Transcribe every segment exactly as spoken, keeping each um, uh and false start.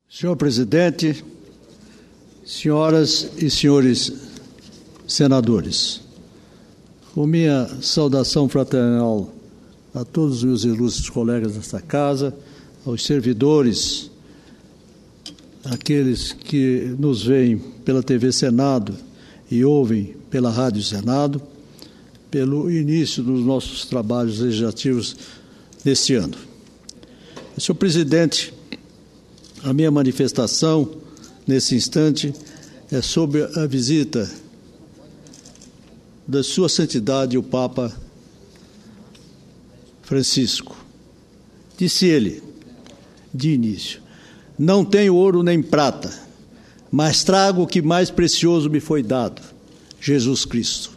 Senhor presidente, senhoras e senhores senadores, com minha saudação fraternal a todos os meus ilustres colegas desta casa, aos servidores, aqueles que nos veem pela T V Senado e ouvem pela Rádio Senado, pelo início dos nossos trabalhos legislativos deste ano. Senhor presidente, a minha manifestação, nesse instante, é sobre a visita da Sua Santidade, o Papa Francisco. Disse ele, de início, não tenho ouro nem prata, mas trago o que mais precioso me foi dado, Jesus Cristo.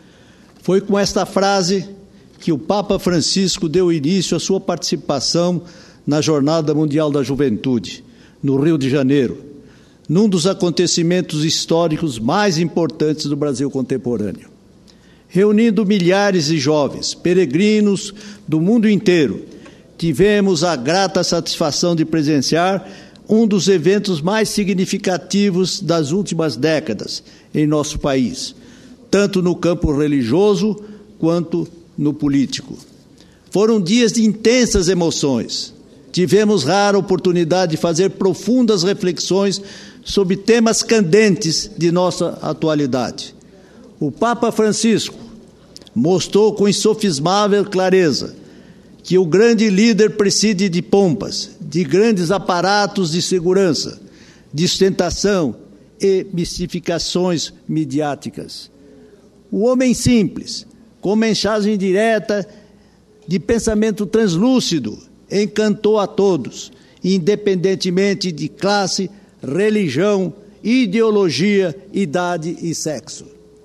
Foi com esta frase que o Papa Francisco deu início à sua participação na Jornada Mundial da Juventude, no Rio de Janeiro, num dos acontecimentos históricos mais importantes do Brasil contemporâneo. Reunindo milhares de jovens, peregrinos do mundo inteiro, tivemos a grata satisfação de presenciar um dos eventos mais significativos das últimas décadas em nosso país, tanto no campo religioso quanto no político. Foram dias de intensas emoções. Tivemos rara oportunidade de fazer profundas reflexões sobre temas candentes de nossa atualidade. O Papa Francisco mostrou com insofismável clareza que o grande líder prescinde de pompas, de grandes aparatos de segurança, de ostentação e mistificações midiáticas. O homem simples, com mensagem direta, de pensamento translúcido, encantou a todos, independentemente de classe, religião, ideologia, idade e sexo.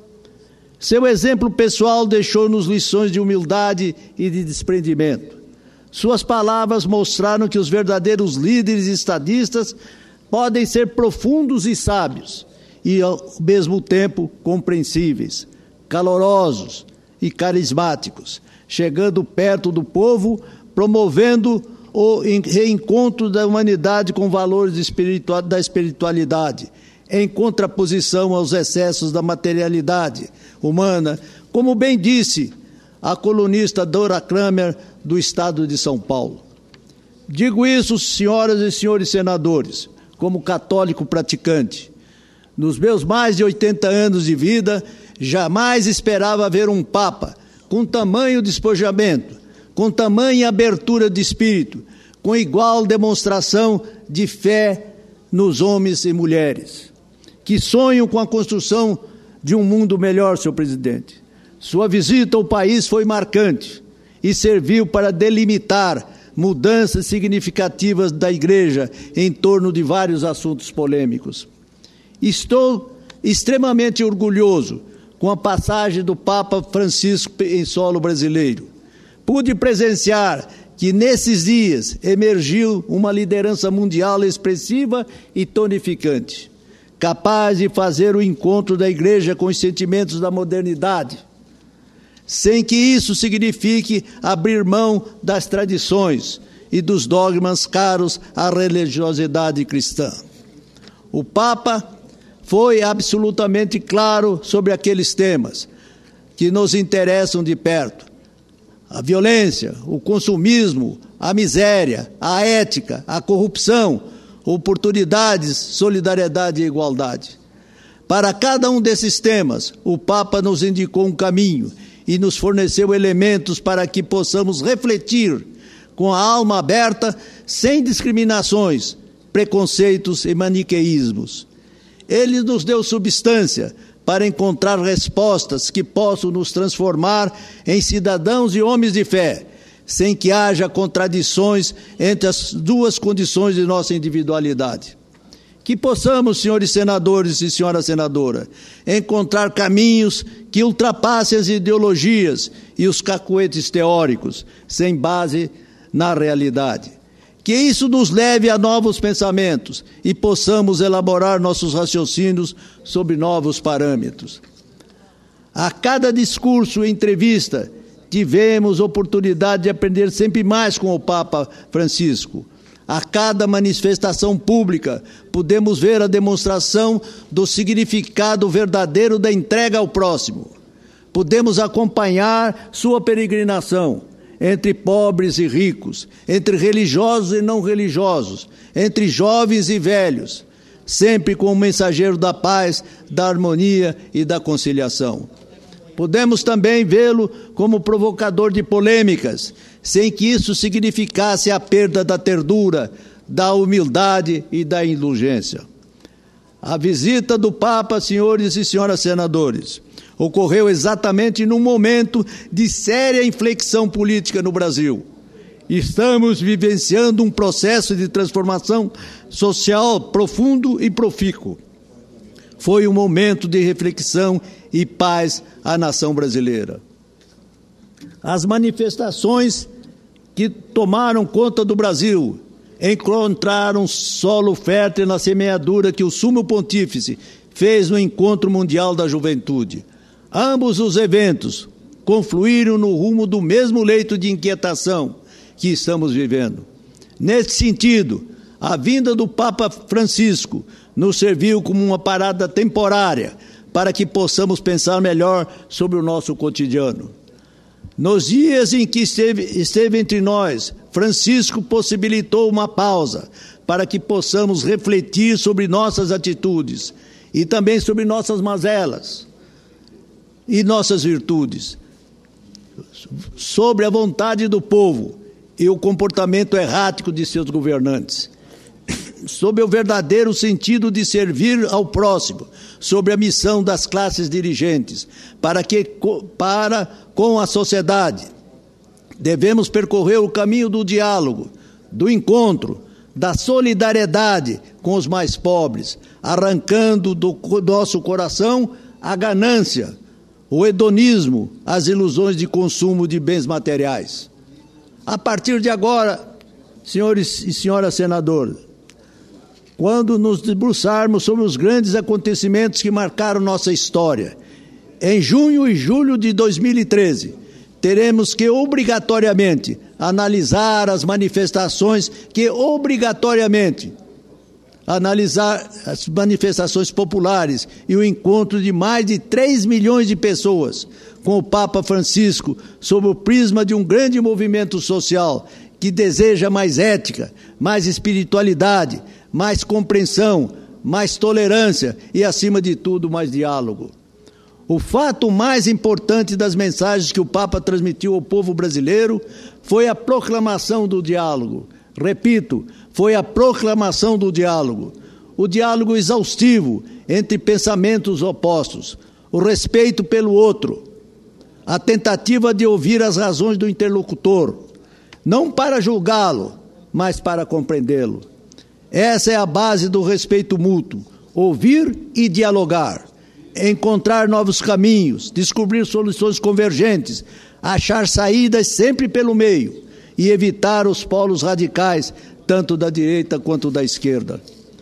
Seu exemplo pessoal deixou-nos lições de humildade e de desprendimento. Suas palavras mostraram que os verdadeiros líderes estadistas podem ser profundos e sábios, e ao mesmo tempo compreensíveis, calorosos e carismáticos, chegando perto do povo, promovendo o reencontro da humanidade com valores espiritual, da espiritualidade, em contraposição aos excessos da materialidade humana, como bem disse a colunista Dora Kramer, do Estado de São Paulo. Digo isso, senhoras e senhores senadores, como católico praticante. Nos meus mais de oitenta anos de vida, jamais esperava ver um Papa com tamanho despojamento, com tamanha abertura de espírito, com igual demonstração de fé nos homens e mulheres, que sonham com a construção de um mundo melhor, senhor presidente. Sua visita ao país foi marcante e serviu para delimitar mudanças significativas da Igreja em torno de vários assuntos polêmicos. Estou extremamente orgulhoso com a passagem do Papa Francisco em solo brasileiro. Pude presenciar que nesses dias emergiu uma liderança mundial expressiva e tonificante, capaz de fazer o encontro da Igreja com os sentimentos da modernidade, sem que isso signifique abrir mão das tradições e dos dogmas caros à religiosidade cristã. O Papa foi absolutamente claro sobre aqueles temas que nos interessam de perto: a violência, o consumismo, a miséria, a ética, a corrupção, oportunidades, solidariedade e igualdade. Para cada um desses temas, o Papa nos indicou um caminho e nos forneceu elementos para que possamos refletir com a alma aberta, sem discriminações, preconceitos e maniqueísmos. Ele nos deu substância para encontrar respostas que possam nos transformar em cidadãos e homens de fé, sem que haja contradições entre as duas condições de nossa individualidade. Que possamos, senhores senadores e senhora senadora, encontrar caminhos que ultrapassem as ideologias e os cacuetes teóricos, sem base na realidade. Que isso nos leve a novos pensamentos e possamos elaborar nossos raciocínios sobre novos parâmetros. A cada discurso e entrevista, tivemos oportunidade de aprender sempre mais com o Papa Francisco, A cada manifestação pública, podemos ver a demonstração do significado verdadeiro da entrega ao próximo. Podemos acompanhar sua peregrinação entre pobres e ricos, entre religiosos e não religiosos, entre jovens e velhos, sempre como mensageiro da paz, da harmonia e da conciliação. Podemos também vê-lo como provocador de polêmicas, sem que isso significasse a perda da ternura, da humildade e da indulgência. A visita do Papa, senhores e senhoras senadores, ocorreu exatamente num momento de séria inflexão política no Brasil. Estamos vivenciando um processo de transformação social profundo e profícuo. Foi um momento de reflexão e paz à nação brasileira. As manifestações que tomaram conta do Brasil encontraram solo fértil na semeadura que o Sumo Pontífice fez no Encontro Mundial da Juventude. Ambos os eventos confluíram no rumo do mesmo leito de inquietação que estamos vivendo. Nesse sentido, a vinda do Papa Francisco nos serviu como uma parada temporária para que possamos pensar melhor sobre o nosso cotidiano. Nos dias em que esteve, esteve entre nós, Francisco possibilitou uma pausa para que possamos refletir sobre nossas atitudes e também sobre nossas mazelas e nossas virtudes, sobre a vontade do povo e o comportamento errático de seus governantes, sobre o verdadeiro sentido de servir ao próximo, sobre a missão das classes dirigentes, para que, para com a sociedade, devemos percorrer o caminho do diálogo, do encontro, da solidariedade com os mais pobres, arrancando do nosso coração a ganância, o hedonismo, as ilusões de consumo de bens materiais. A partir de agora, senhores e senhoras senadores, quando nos debruçarmos sobre os grandes acontecimentos que marcaram nossa história, em junho e julho de dois mil e treze, teremos que obrigatoriamente analisar as manifestações que obrigatoriamente analisar as manifestações populares e o encontro de mais de três milhões de pessoas com o Papa Francisco sob o prisma de um grande movimento social que deseja mais ética, mais espiritualidade, mais compreensão, mais tolerância e, acima de tudo, mais diálogo. O fato mais importante das mensagens que o Papa transmitiu ao povo brasileiro foi a proclamação do diálogo. Repito, foi a proclamação do diálogo. O diálogo exaustivo entre pensamentos opostos, o respeito pelo outro, a tentativa de ouvir as razões do interlocutor, não para julgá-lo, mas para compreendê-lo. Essa é a base do respeito mútuo, ouvir e dialogar, encontrar novos caminhos, descobrir soluções convergentes, achar saídas sempre pelo meio e evitar os polos radicais, tanto da direita quanto da esquerda.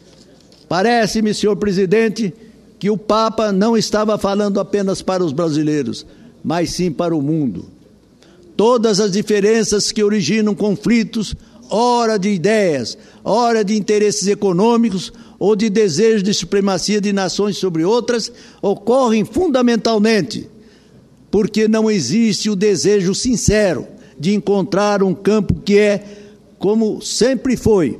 Parece-me, senhor presidente, que o Papa não estava falando apenas para os brasileiros, mas sim para o mundo. Todas as diferenças que originam conflitos, ora de ideias, ora de interesses econômicos ou de desejo de supremacia de nações sobre outras, ocorrem fundamentalmente porque não existe o desejo sincero de encontrar um campo que é, como sempre foi,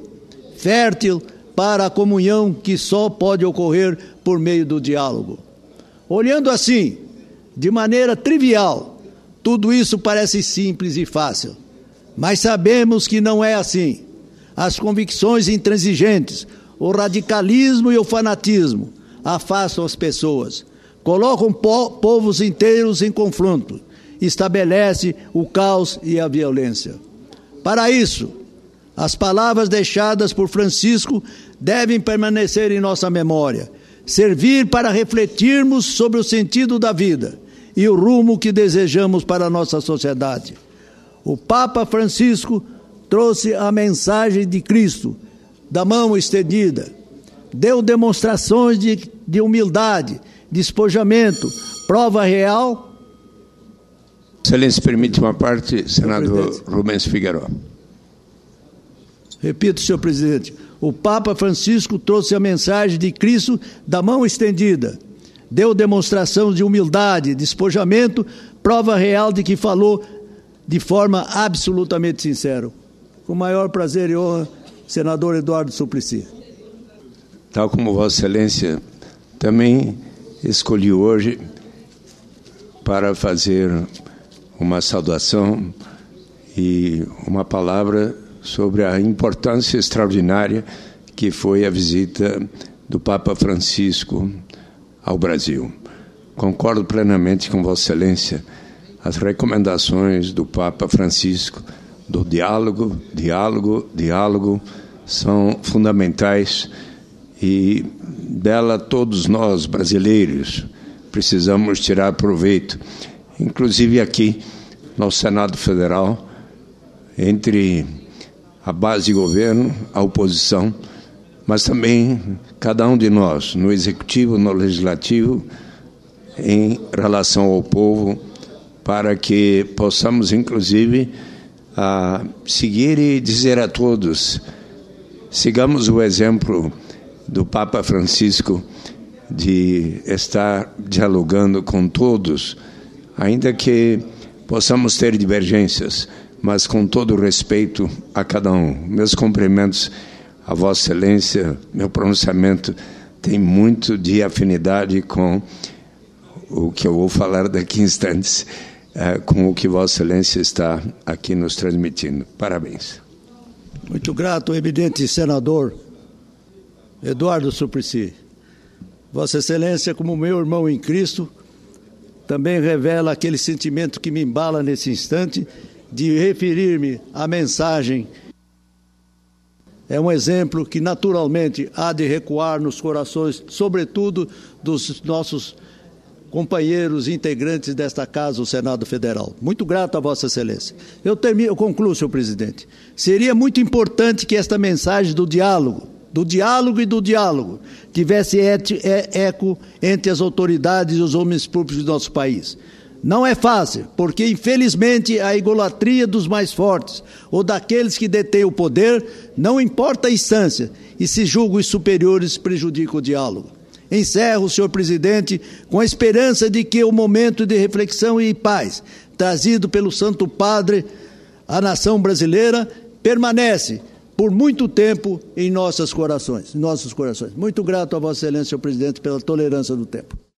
fértil para a comunhão que só pode ocorrer por meio do diálogo. Olhando assim, de maneira trivial, tudo isso parece simples e fácil, mas sabemos que não é assim. As convicções intransigentes, o radicalismo e o fanatismo afastam as pessoas, colocam po- povos inteiros em confronto, estabelece o caos e a violência. Para isso, as palavras deixadas por Francisco devem permanecer em nossa memória, servir para refletirmos sobre o sentido da vida e o rumo que desejamos para a nossa sociedade. O Papa Francisco trouxe a mensagem de Cristo, da mão estendida, deu demonstrações de, de humildade, despojamento, prova real. Excelência, permite uma parte, senador Rubens Figueiredo. Repito, senhor presidente, o Papa Francisco trouxe a mensagem de Cristo da mão estendida. Deu demonstração de humildade, despojamento, prova real de que falou de forma absolutamente sincera. Com maior prazer e honra, senador Eduardo Suplicy. Tal como Vossa Excelência, também escolhi hoje para fazer uma saudação e uma palavra sobre a importância extraordinária que foi a visita do Papa Francisco ao Brasil. Concordo plenamente com Vossa Excelência. As recomendações do Papa Francisco do diálogo, diálogo, diálogo são fundamentais e dela todos nós, brasileiros, precisamos tirar proveito. Inclusive aqui no Senado Federal, entre a base de governo, a oposição, mas também cada um de nós, no Executivo, no Legislativo, em relação ao povo, para que possamos, inclusive, a seguir e dizer a todos, sigamos o exemplo do Papa Francisco de estar dialogando com todos, ainda que possamos ter divergências, mas com todo o respeito a cada um. Meus cumprimentos a Vossa Excelência, meu pronunciamento tem muito de afinidade com o que eu vou falar daqui a instantes, é, com o que Vossa Excelência está aqui nos transmitindo. Parabéns. Muito grato, eminente senador Eduardo Suplicy. Vossa Excelência, como meu irmão em Cristo, também revela aquele sentimento que me embala nesse instante de referir-me à mensagem. É um exemplo que naturalmente há de recuar nos corações, sobretudo dos nossos companheiros integrantes desta casa, o Senado Federal. Muito grato a Vossa Excelência. Eu, termino, eu concluo, senhor presidente. Seria muito importante que esta mensagem do diálogo, do diálogo e do diálogo, tivesse eco entre as autoridades e os homens públicos do nosso país. Não é fácil, porque, infelizmente, a idolatria dos mais fortes ou daqueles que detêm o poder, não importa a instância, e se julgam os superiores, prejudica o diálogo. Encerro, senhor presidente, com a esperança de que o momento de reflexão e paz, trazido pelo Santo Padre à nação brasileira, permanece por muito tempo em nossos corações, em nossos corações. Muito grato a Vossa Excelência, senhor presidente, pela tolerância do tempo.